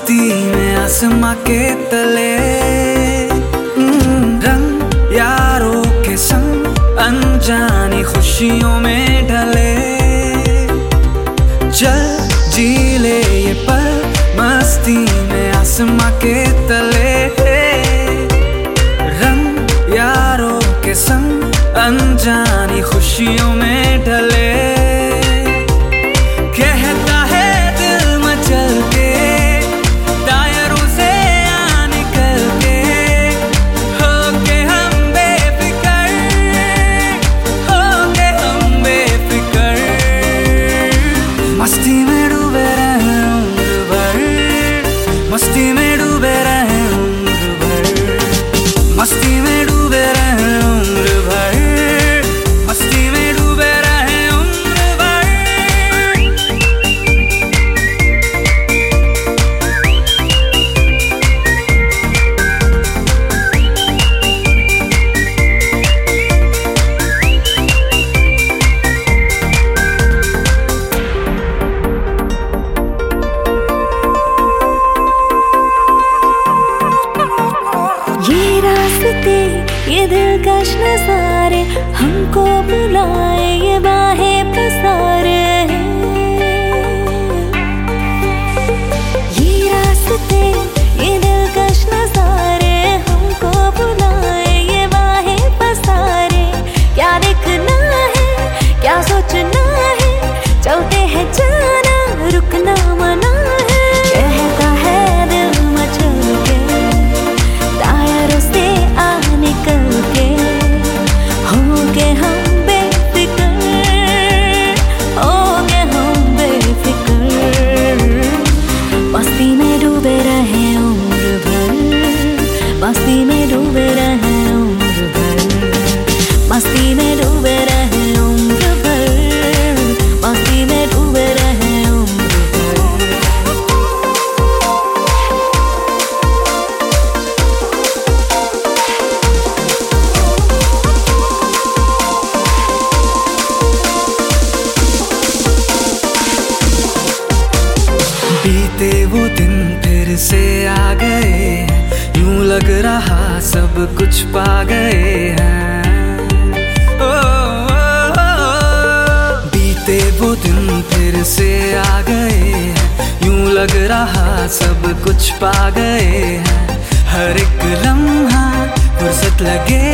मस्ती में आसमां के तले, रंग यारों के संग अनजानी खुशियों में ढले। चल जी ले ये पल मस्ती में आसमां के तले, रंग यारों के संग अनजानी खुशियों में ढले। कहता है दिल मचल के टायरों से आ निकल के, होके हम बेफिकर, होके हम बेफिकर। मस्ती में डूबे रहे उम्र भर, मस्ती में डूबे रहे उम्र भर, मस्ती में डूबे रहे उम्र भर, मस्ती में डूबे रहे उम्र भर। ये रास्ते ये दिलकश नज़ारे हमको बुलाए, ये बाहें पसारे। ये रास्ते ये दिलकश नज़ारे हमको बुलाए, ये बाहें पसारे। क्या देखना है क्या सोचना है, चलते हैं जाना रुकना मना है। कहता है दिल मचल के टायरों से आ निकल के, होके हम बेफिकर, होके हम बेफिकर। मस्ती में डूबे रहे उम्र भर, मस्ती में डूबे रहे उम्र भर, मस्ती में डूबे रहे उम्र भर, मस्ती में डूबे रहे उम्र भर। बीते वो दिन फिर से आ गए, यूं लग रहा सब कुछ पा गए हैं। ओ, बीते वो दिन फिर से आ गए, यूं लग रहा सब कुछ पा गए हैं। हर एक लम्हा फुर्सत लगे